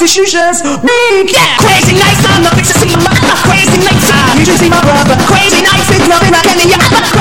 confusions. Me, yeah. Crazy nights, I'm not fixing to see my crazy nights. You should see my brother. Crazy nights, it's nothing like any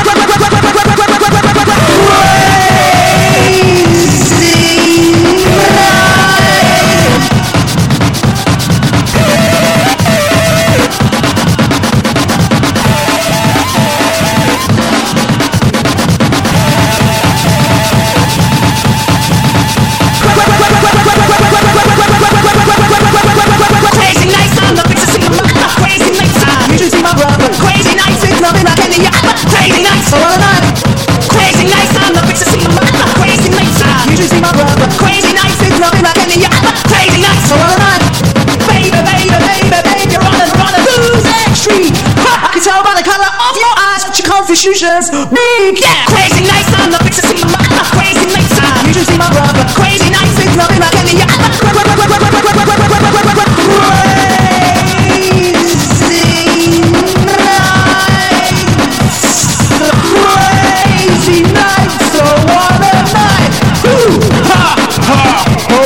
confusions. Me, yeah. Crazy nights, I'm not fixing to see my crazy nights. You should see my brother. Crazy nights, it's nothing like any crazy nights. So what a night. Ha, ha, ho,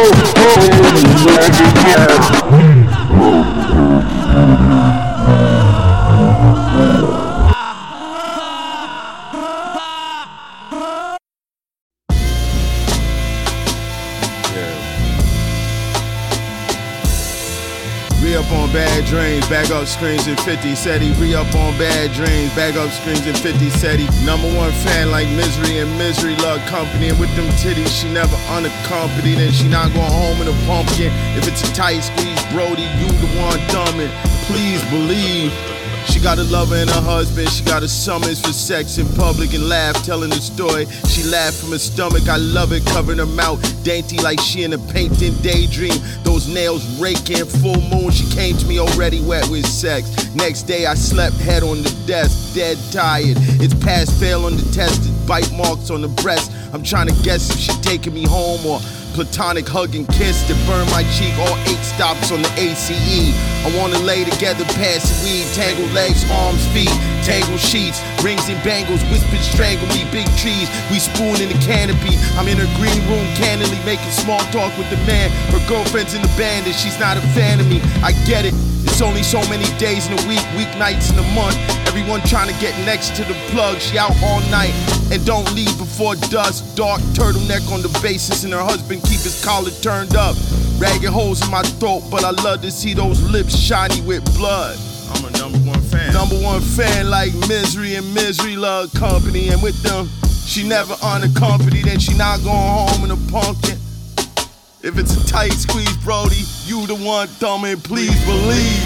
Bag up screens and 50 said he re-up on bad dreams. Bag up screens and 50 said he number one fan like Misery and Misery love company. And with them titties she never unaccompanied. And she not going home in a pumpkin. If it's a tight squeeze, Brody, you the one thumbing. Please believe. She got a lover and a husband. She got a summons for sex in public and laugh telling the story. She laughed from her stomach. I love it, covering her mouth dainty like she in a painting daydream. Those nails raking, full moon. She came to me already wet with sex. Next day I slept head on the desk, dead tired. It's pass fail on the test, bite marks on the breast. I'm trying to guess if she taking me home or platonic hug and kiss that burn my cheek. All 8 stops on the ACE. I wanna lay together, pass the weed, tangle legs, arms, feet, tangle sheets, rings and bangles, whispered strangle me, big trees. We spoon in the canopy. I'm in her green room, candidly making small talk with the man. Her girlfriend's in the band and she's not a fan of me. I get it. It's only so many days in a week, weeknights in a month. Everyone trying to get next to the plug. She out all night and don't leave before dusk. Dark turtleneck on the basis and her husband keep his collar turned up. Ragged holes in my throat, but I love to see those lips shiny with blood. I'm a number one fan. Number one fan like Misery and Misery love company. And with them, she never unaccompanied and she not going home in a pumpkin. If it's a tight squeeze, Brody, you the one thumbing, please believe.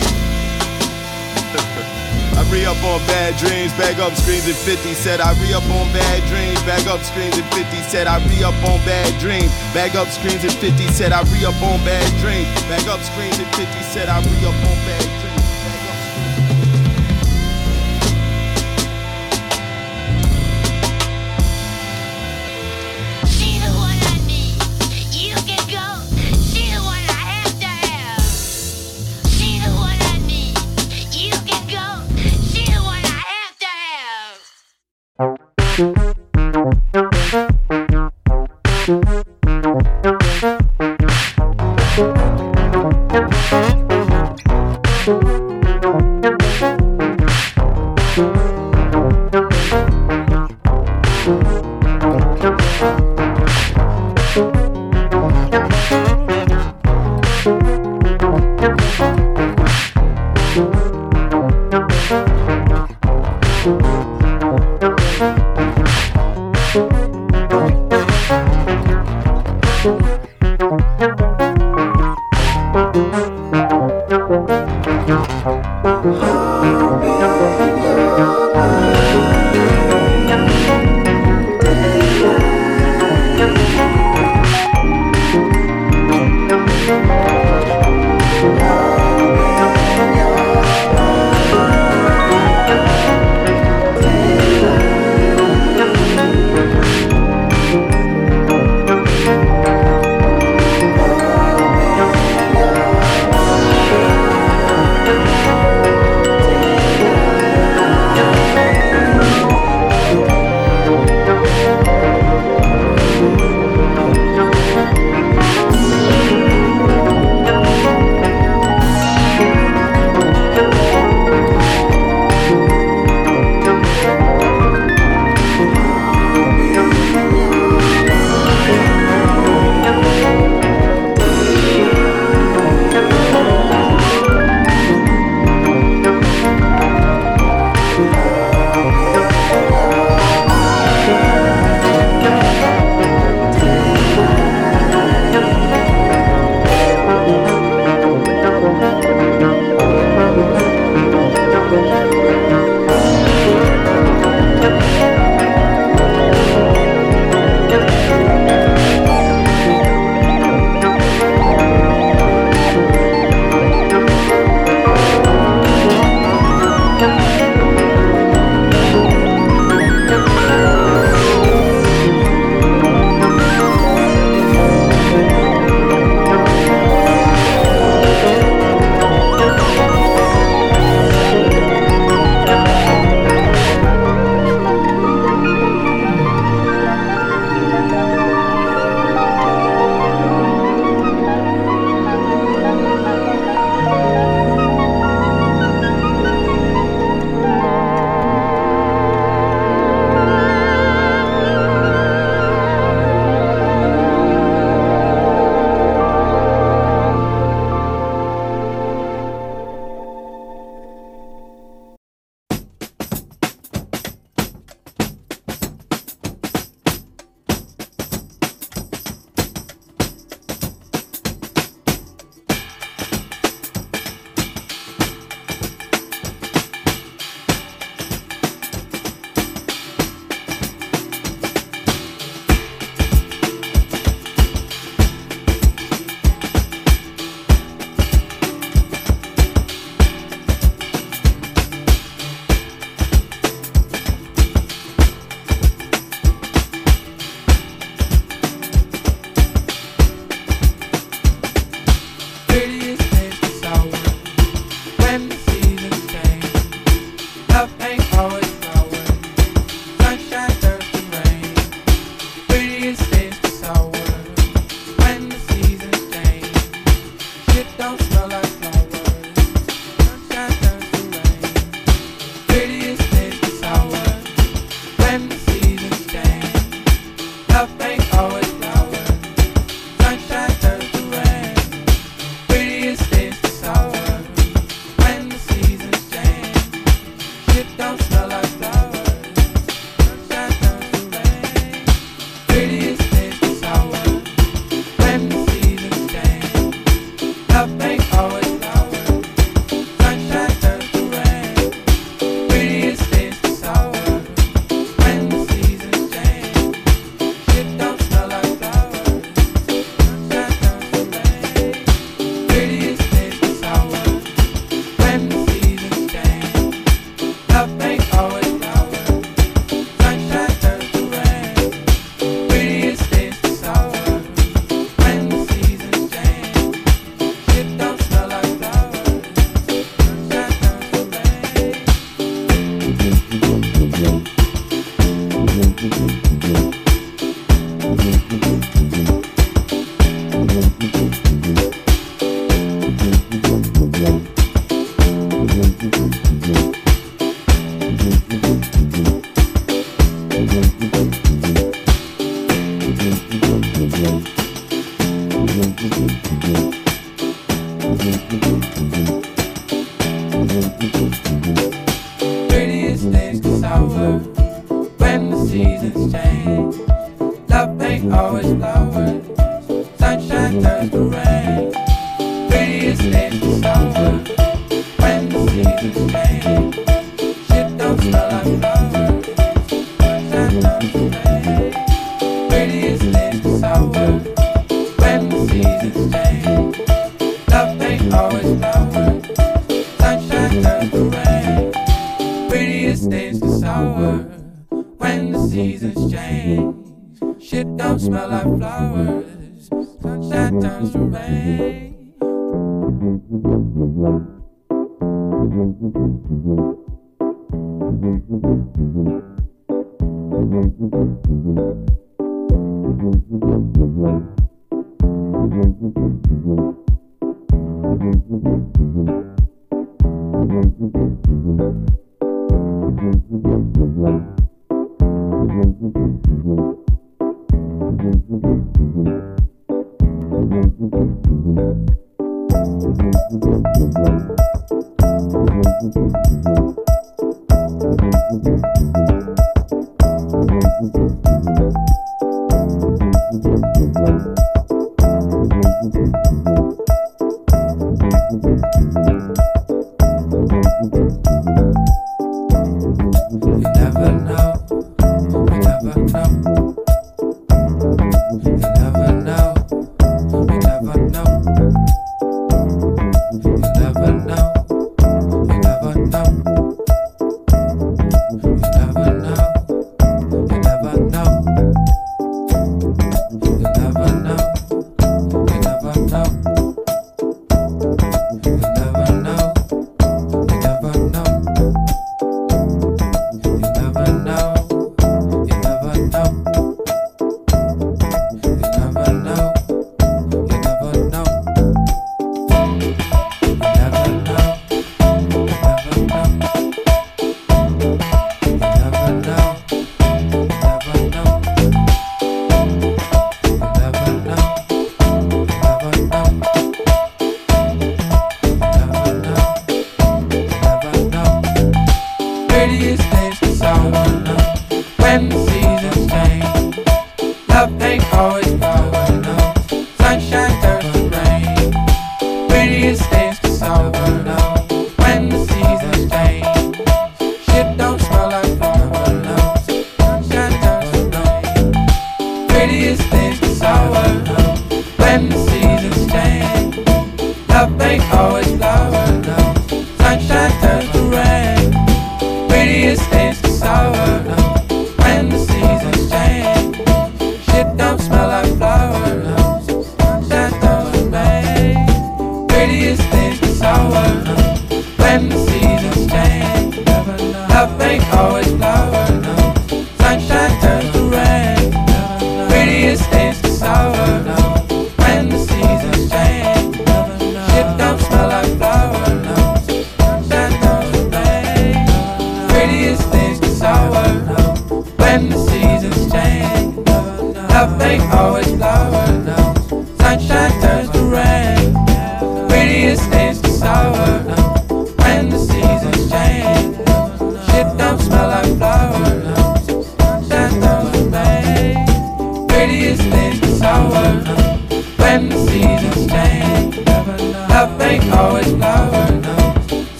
I re-up on bad dreams, bag up screens and 50 said I re-up on bad dreams, bag up screens and 50 said I re-up on bad dreams, bag up screens and 50 said I re-up on bad dreams, bag up screens and 50 said I re-up on bad dreams. sour when the seasons change. Love ain't always flowers. Sunshine turns to rain. Prettiest days are sour when the seasons change. Shit don't smell like flowers. Sunshine turns to rain. Prettiest days are sour when the seasons change. Love ain't always flowers. Sunshine turns to rain. Prettiest days are sour when the seasons change. Shit don't smell like flowers. Sunshine turns to rain.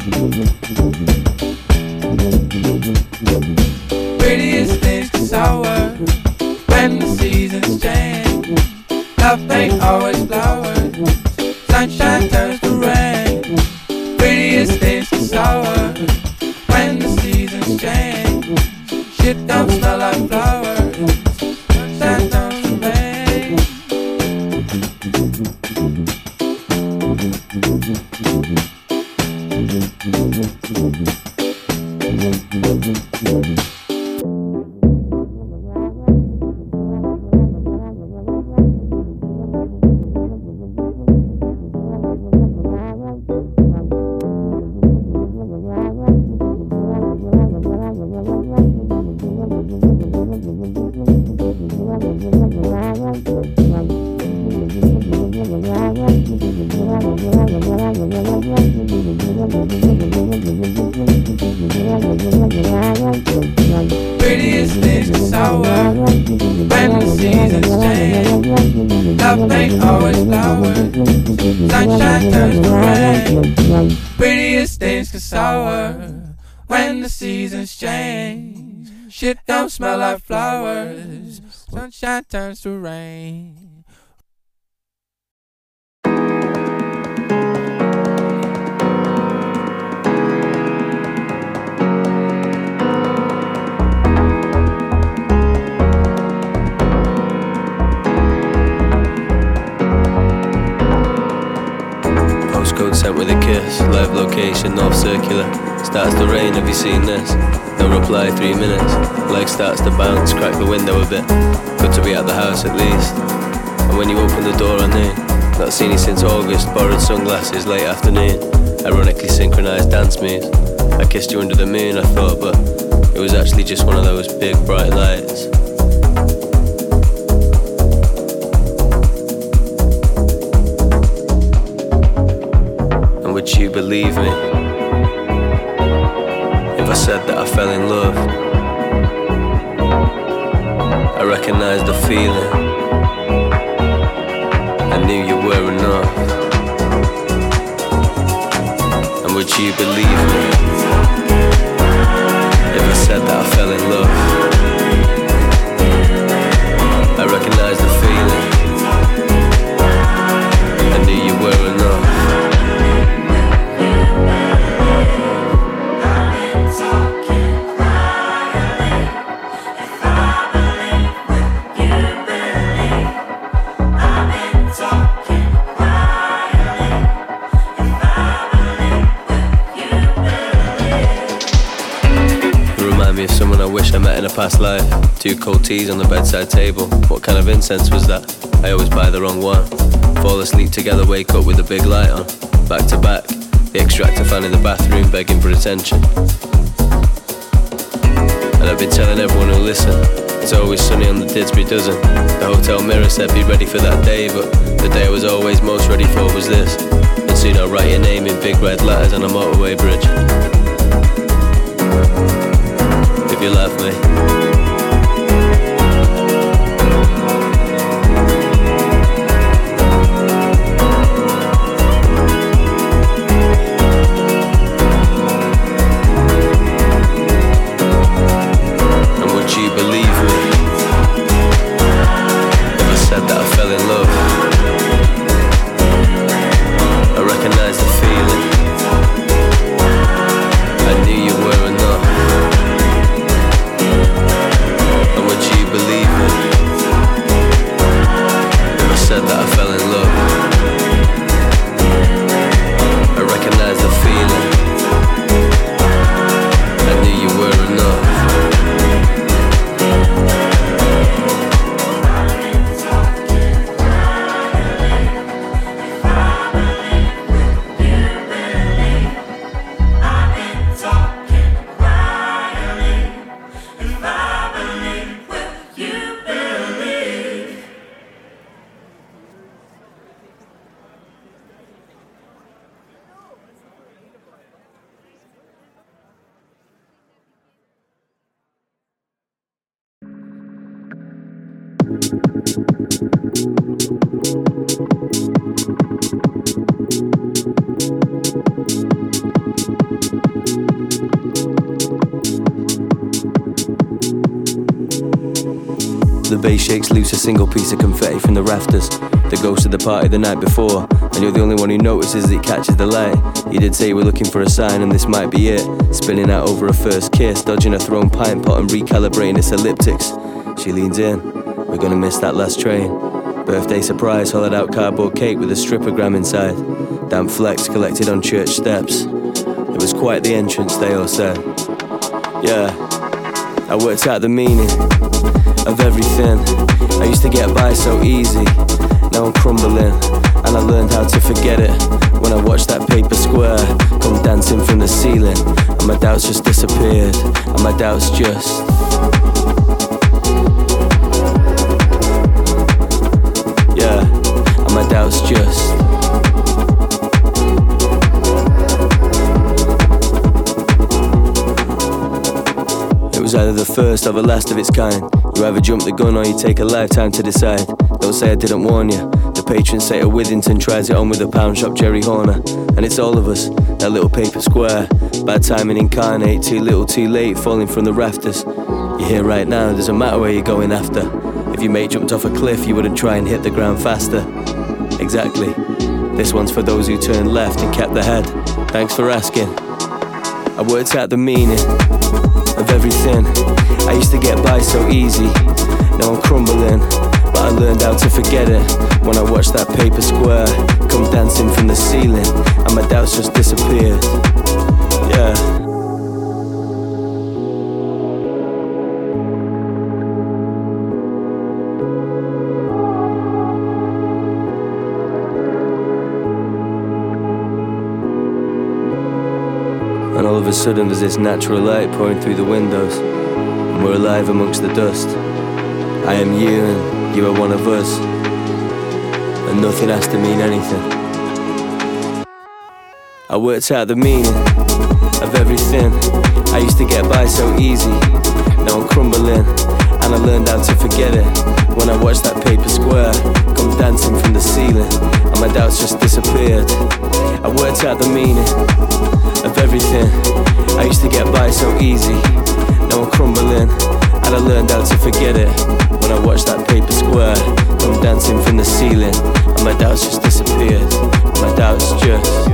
Prettiest things to sour. Shit don't smell like flowers. Sunshine turns to rain. Prettiest things are sour when the seasons change. Love ain't always flowers. Sunshine turns to rain. Prettiest things are sour when the seasons change. Shit don't smell like flowers. Sunshine turns to rain. Postcode sent with a kiss, live location, North Circular. Starts to rain, have you seen this? No reply, 3 minutes. Leg starts to bounce, crack the window a bit. Good to be at the house at least. And when you open the door I knew, not seen you since August, borrowed sunglasses, late afternoon. Ironically synchronised dance moves. I kissed you under the moon, I thought, but it was actually just one of those big bright lights. And would you believe me if I said that I fell in love? I recognised the feeling, I knew you were enough. And would you believe me if I said that I fell in love? I recognised the feeling, I knew you were enough. Someone I wish I met in a past life. 2 cold teas on the bedside table. What kind of incense was that? I always buy the wrong one. Fall asleep together, wake up with a big light on. Back to back, the extractor fan in the bathroom begging for attention. And I've been telling everyone who'll listen, it's always sunny on the Didsbury dozen. The hotel mirror said be ready for that day, but the day I was always most ready for was this. And soon I'll write your name in big red letters on a motorway bridge. If you love me, and would you believe me if I said that I fell in love? I recognised the feeling, I knew you were enough. Believe me if I said that I fell in love. I recognize the feeling, I knew you were enough. The bass shakes loose a single piece of confetti from the rafters. the ghost of the party the night before, and you're the only one who notices it catches the light. You did say you were looking for a sign, and this might be it. Spinning out over a first kiss, dodging a thrown pint pot and recalibrating its elliptics. She leans in, we're gonna miss that last train. Birthday surprise, hollowed out cardboard cake with a strippogram inside. Damp flecks collected on church steps. It was quite the entrance, they all said. Yeah, I worked out the meaning of everything. I used to get by so easy, now I'm crumbling, and I learned how to forget it when I watched that paper square come dancing from the ceiling, and my doubts just disappeared, and my doubts just... Yeah, and my doubts just... It was either the first or the last of its kind. You either jump the gun or you take a lifetime to decide. Don't say I didn't warn you. The patron saint of Withington tries it on with a pound shop Jerry Horner. And it's all of us, that little paper square. Bad timing incarnate, too little too late, falling from the rafters. You're here right now, doesn't matter where you're going after. If your mate jumped off a cliff, you wouldn't try and hit the ground faster. Exactly. This one's for those who turned left and kept the head. Thanks for asking. I worked out the meaning of everything. I used to get by so easy, now I'm crumbling, but I learned how to forget it when I watched that paper square come dancing from the ceiling, and my doubts just disappeared. Yeah. And all of a sudden there's this natural light pouring through the windows, and we're alive amongst the dust. I am you and you are one of us, and nothing has to mean anything. I worked out the meaning of everything. I used to get by so easy, now I'm crumbling, and I learned how to forget it when I watched that paper square come dancing from the ceiling, and my doubts just disappeared. I worked out the meaning of everything. I used to get by so easy, now I'm crumbling, and I learned how to forget it when I watched that paper square come dancing from the ceiling, and my doubts just disappeared. My doubts just...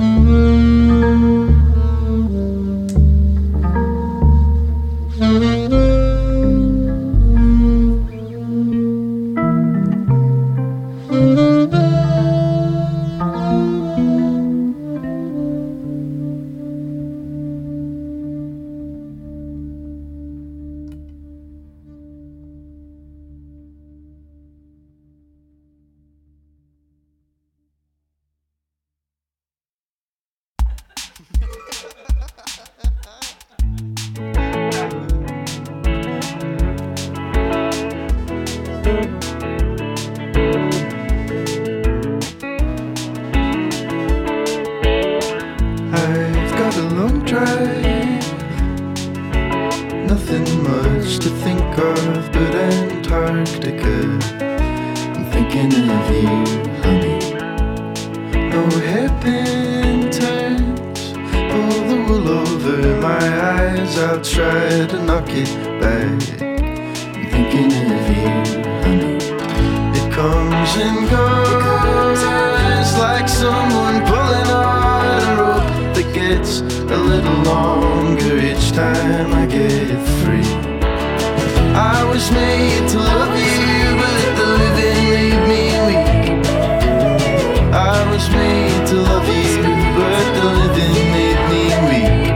I've got a long drive, nothing much to think of but Antarctica. I'm thinking of you, honey. No hairpin turns, pull the wool over my eyes. I'll try to knock it back. I'm thinking of you, honey. It comes and goes like someone pulling on a rope that gets a little longer each time I get free. I was made to love you, but the living made me weak. I was made to love you, but the living made me weak.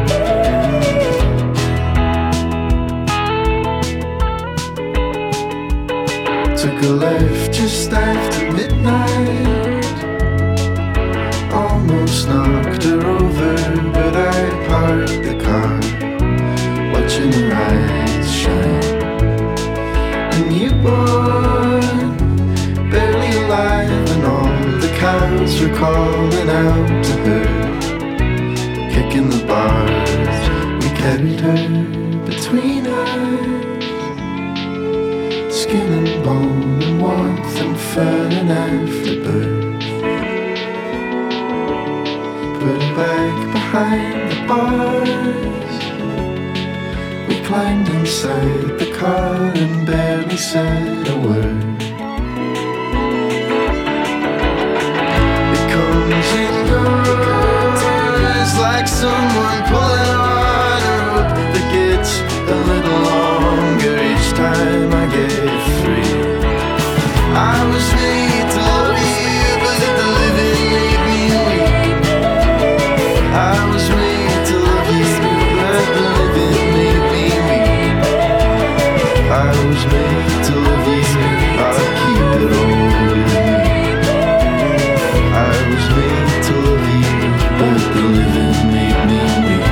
Took a left just after midnight, almost knocked her over, but I parked the car, watching her eyes shine. A newborn, barely alive, and all the cows were calling out to her, kicking the bars. We carried her between us, skin and bone and warmth and fur and afterbirth. Put her back behind the bars. We climbed inside the car and barely said a word. It comes and goes like someone pulling on a rope that gets a little longer each time I get free. I was made to love you, but the living made me weak. I was made to love you, but the living made me weak. I was made to love you, I'll keep it all with me. I was made to love you, but the living made me weak.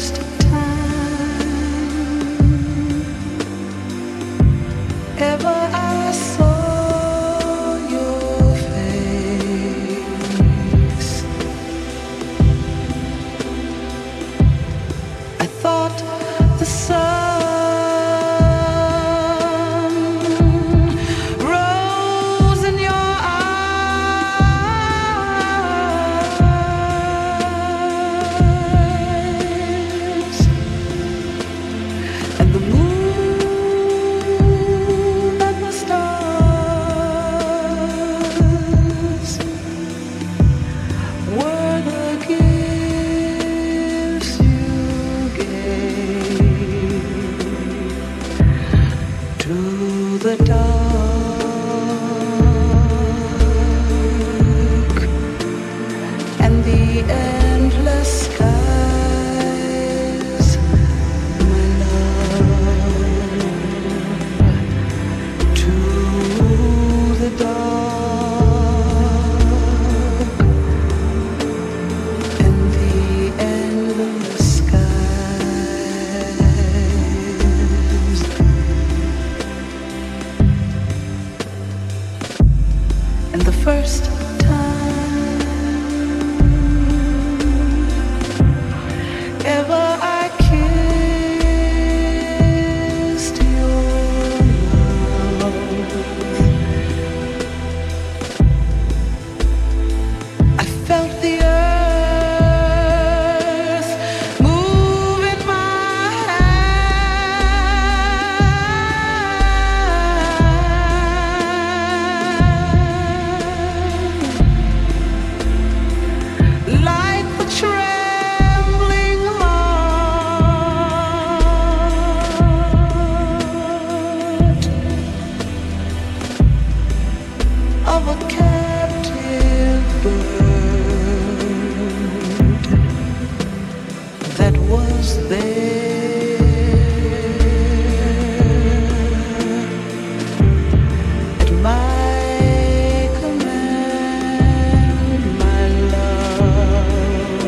first time ever I saw your face, I thought the sun rose in your eyes, and the moon and the stars were the gifts you gave to the dark and the endless skies, my love, to the dark and the endless skies. And the first time ever I kissed your mouth, I felt the earth move in my hand, like the trembling heart of a captive bird that was there at my command, my love,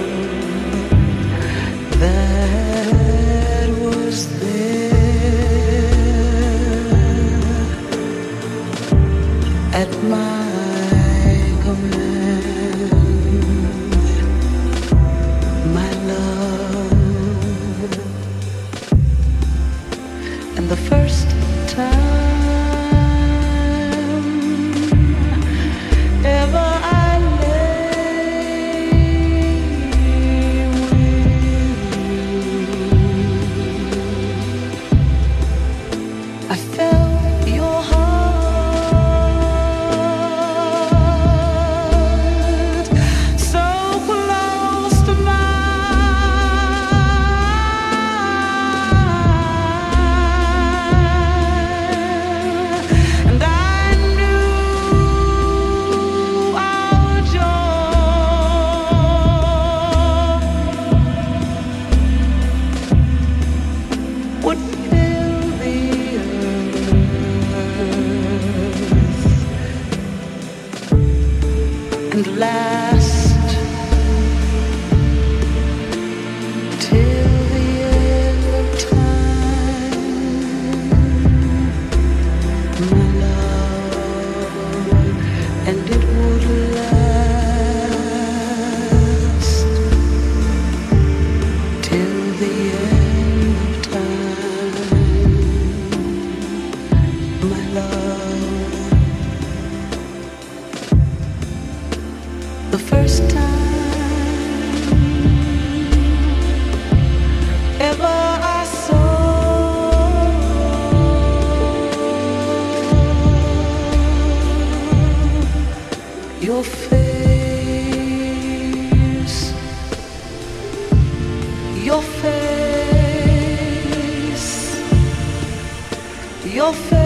that was there at my command, my love. And the first time ever I lay with you, I felt your heart so close to mine, and I knew our joy would fill the earth and last till the end of time, my love, and it would last till the end of time, my love. The first time ever I saw your face, your face, your face.